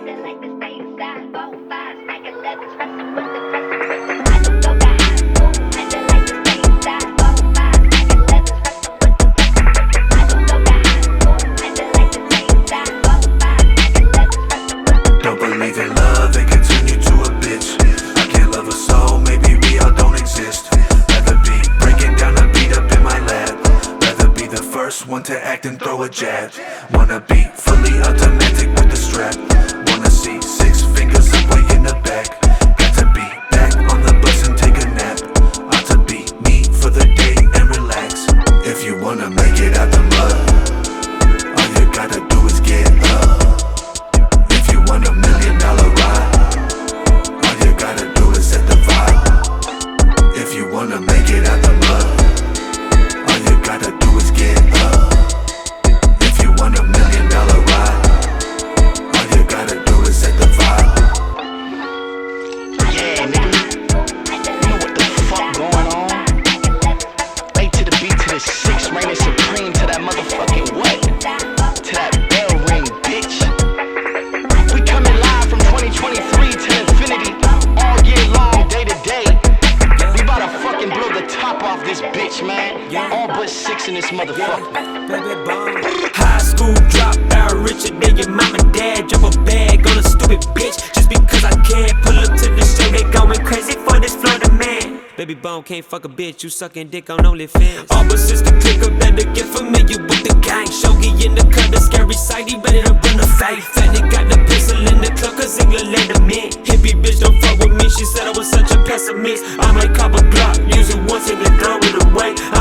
Don't believe in love, they can turn you to a bitch. I can't love a soul, maybe we all don't exist. Rather be breaking down a beat up in my lab. Rather be the first one to act and throw a jab. Wanna be fully automatic with the strap. Wanna see 6 fingers up way in the back. Got to be back on the bus and take a nap. Ought to be me for the day and relax. If you wanna make it out the mud, all you gotta do is get up. If you want $1 million ride, all you gotta do is set the vibe. If you wanna make it out the mud, all you gotta do is get up. If you want $1 million ride, all you gotta do is set the vibe. Yeah, nigga, you know what the fuck going on? A to the B to the 6, reigning supreme to that motherfucking what? To that bell ring, bitch. We coming live from 2023 to infinity, all year long, day to day. We about to fucking blow the top off this bitch, man. All but 6 in this motherfucker. High school dropout, richer than your mom and dad. Drop a bag on a stupid bitch just because I can. Pull up to the show, they going crazy for this Florida man. Baby Bone can't fuck a bitch, you sucking dick on OnlyFans. All but since the click up that to get familiar with the gang. Shogi in the cut, the scary side, he ready to run a fight. Fatty got the pistol in the club, cause England let him in. Hippie bitch don't fuck with me, she said I was such a pessimist. I might cop a Glock, use it once and then throw it away.